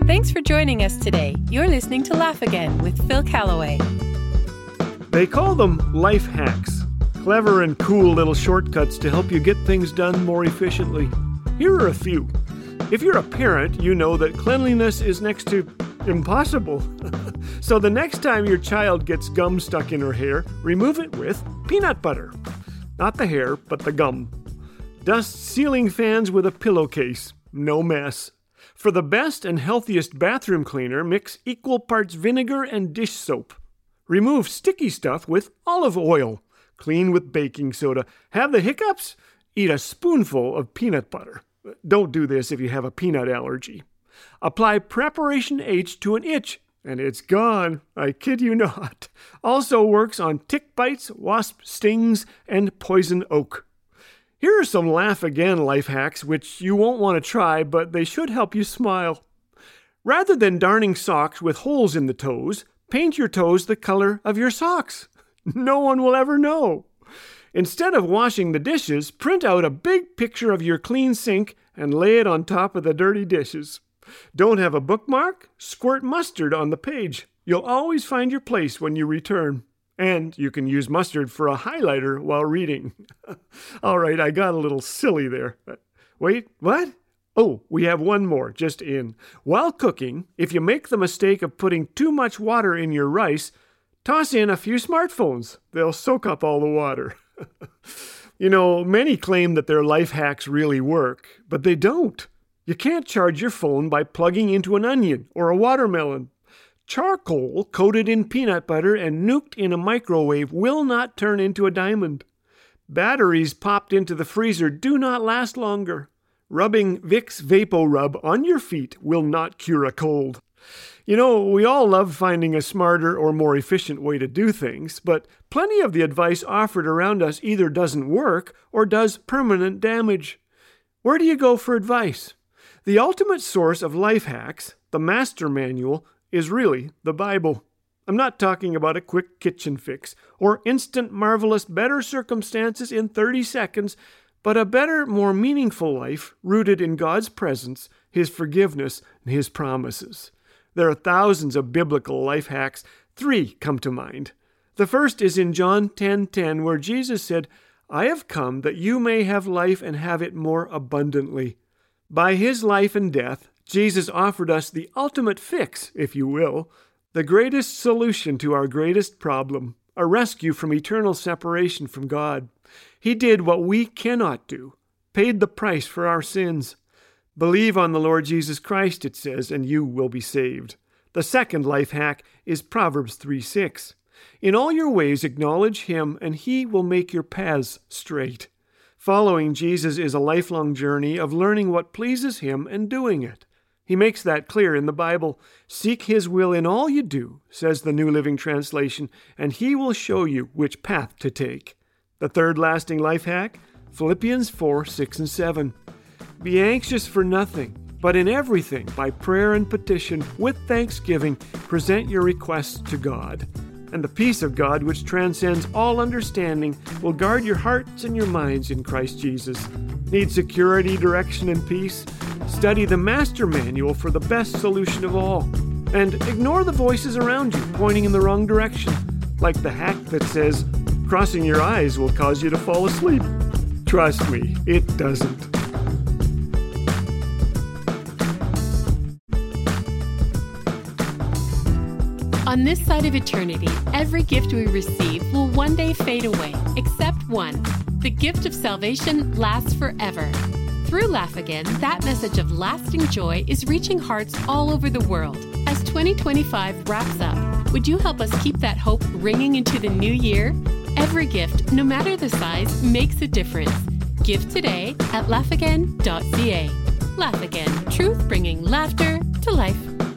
Thanks for joining us today. You're listening to Laugh Again with Phil Callaway. They call them life hacks. Clever and cool little shortcuts to help you get things done more efficiently. Here are a few. If you're a parent, you know that cleanliness is next to impossible. So the next time your child gets gum stuck in her hair, remove it with peanut butter. Not the hair, but the gum. Dust ceiling fans with a pillowcase. No mess. For the best and healthiest bathroom cleaner, mix equal parts vinegar and dish soap. Remove sticky stuff with olive oil. Clean with baking soda. Have the hiccups? Eat a spoonful of peanut butter. Don't do this if you have a peanut allergy. Apply Preparation H to an itch, and it's gone. I kid you not. Also works on tick bites, wasp stings, and poison oak. Here are some Laugh Again life hacks which you won't want to try, but they should help you smile. Rather than darning socks with holes in the toes, paint your toes the color of your socks. No one will ever know. Instead of washing the dishes, print out a big picture of your clean sink and lay it on top of the dirty dishes. Don't have a bookmark? Squirt mustard on the page. You'll always find your place when you return. And you can use mustard for a highlighter while reading. All right, I got a little silly there. Wait, what? Oh, we have one more just in. While cooking, if you make the mistake of putting too much water in your rice, toss in a few smartphones. They'll soak up all the water. You know, many claim that their life hacks really work, but they don't. You can't charge your phone by plugging into an onion or a watermelon. Charcoal coated in peanut butter and nuked in a microwave will not turn into a diamond. Batteries popped into the freezer do not last longer. Rubbing Vicks VapoRub on your feet will not cure a cold. You know, we all love finding a smarter or more efficient way to do things, but plenty of the advice offered around us either doesn't work or does permanent damage. Where do you go for advice? The ultimate source of life hacks, the master manual, is really the Bible. I'm not talking about a quick kitchen fix or instant marvelous better circumstances in 30 seconds, but a better, more meaningful life rooted in God's presence, His forgiveness, and His promises. There are thousands of biblical life hacks. 3 come to mind. The first is in John 10:10, where Jesus said, "I have come that you may have life and have it more abundantly." By His life and death, Jesus offered us the ultimate fix, if you will, the greatest solution to our greatest problem, a rescue from eternal separation from God. He did what we cannot do, paid the price for our sins. Believe on the Lord Jesus Christ, it says, and you will be saved. The second life hack is Proverbs 3:6. In all your ways acknowledge Him, and He will make your paths straight. Following Jesus is a lifelong journey of learning what pleases Him and doing it. He makes that clear in the Bible. Seek His will in all you do, says the New Living Translation, and He will show you which path to take. The third lasting life hack, Philippians 4:6 and 7. Be anxious for nothing, but in everything, by prayer and petition, with thanksgiving, present your requests to God. And the peace of God, which transcends all understanding, will guard your hearts and your minds in Christ Jesus. Need security, direction, and peace? Study the Master Manual for the best solution of all. And ignore the voices around you pointing in the wrong direction, like the hack that says, crossing your eyes will cause you to fall asleep. Trust me, it doesn't. On this side of eternity, every gift we receive will one day fade away, except one. The gift of salvation lasts forever. Through Laugh Again, that message of lasting joy is reaching hearts all over the world. As 2025 wraps up, would you help us keep that hope ringing into the new year? Every gift, no matter the size, makes a difference. Give today at laughagain.ca. Laugh Again, truth bringing laughter to life.